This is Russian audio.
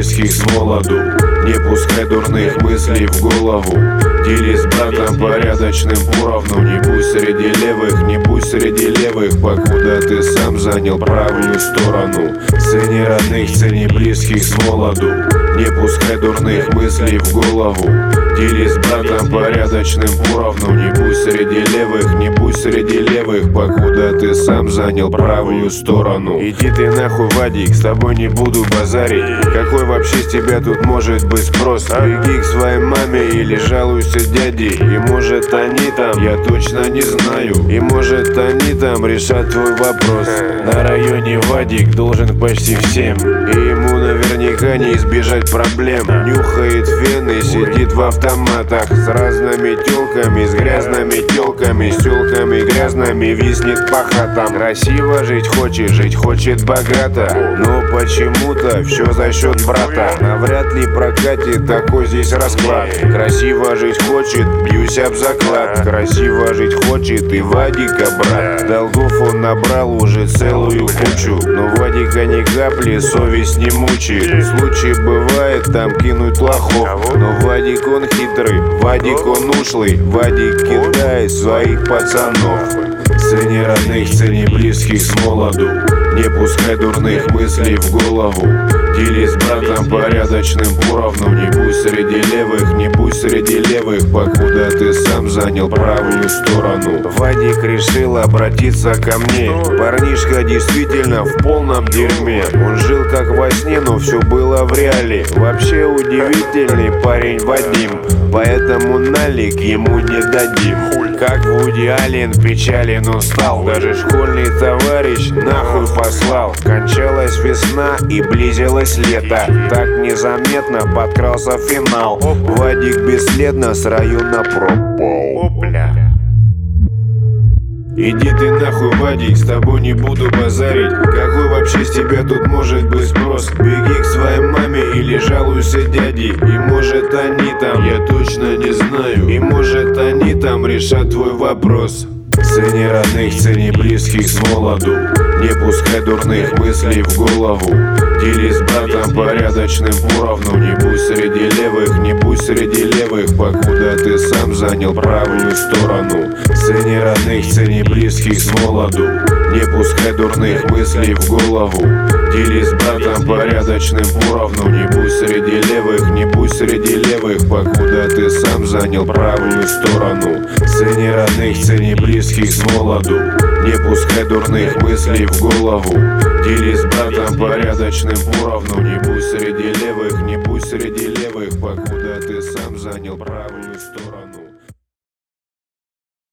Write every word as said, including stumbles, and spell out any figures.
близких с молоду. Не пускай дурных мыслей в голову. Делись с братом порядочным поровну. Не будь среди левых, не будь среди левых, покуда ты сам занял правую сторону. Цени родных, цени близких с молоду. Не пускай дурных мыслей в голову. Делись с братом порядочным поровну. Не будь среди левых, не будь среди левых, покуда ты сам занял правую сторону. Иди ты нахуй, Вадик, с тобой не буду базарить. Какой вообще с тебя тут может быть спрос? Беги к своей маме или жалуйся дяде. И может они там, я точно не знаю. И может они там решат твой вопрос. На районе Вадик должен почти всем, и ему наверняка не избежать проблем. Нюхает фены, сидит в автоматах с разными тёлками, с грязными тёлками, с тёлками грязными, виснет по хатам. Красиво жить хочет, жить хочет богато, но почему-то все за счет брата. Навряд ли прокатит такой здесь расклад. Красиво жить хочет, бьюсь об заклад. Красиво жить хочет и Вадика брат. Долгов он набрал уже целую кучу, но Вадика ни капли совесть не мучает. Случай бывает там кинуть лохов, но Вадик он хитрый, Вадик он ушлый, Вадик кидает своих пацанов. Цени родных, цени близких с молоду. Не пускай дурных мыслей в голову. Делись с братом порядочным поровну. Не будь среди левых, не будь среди левых, покуда ты сам занял правую сторону. Вадик решил обратиться ко мне. Парнишка действительно в полном дерьме. Он жил как во сне, но все было в реале. Вообще удивительный парень Вадим, поэтому налик ему не дадим. Как Вуди Аллен печален он стал, даже школьный товарищ нахуй послал. Кончалась весна и близилось лето, так незаметно подкрался финал. Вадик бесследно с района пропал. Иди ты нахуй, Вадик, с тобой не буду базарить. Какой вообще с тебя тут может быть спрос? Беги к своей маме или жалуйся дяде. И может они там, я точно не знаю, и может они там решат твой вопрос. Цени родных, цени близких с молоду. Не пускай дурных мыслей в голову. Делись с братом порядочным поровну. Не будь среди левых, не будь среди левых, покуда ты сам занял правую сторону. Цени родных, цени близких с молоду. Не пускай дурных мыслей в голову. Делись с братом порядочным поровну. Не будь среди левых, не будь среди левых, покуда ты сам занял правую сторону. Цени родных, цени близких с молоду. Не пускай дурных мыслей в голову. Делись с братом порядочным поровну. Не будь среди левых, не будь среди левых, покуда ты сам занял правую сторону.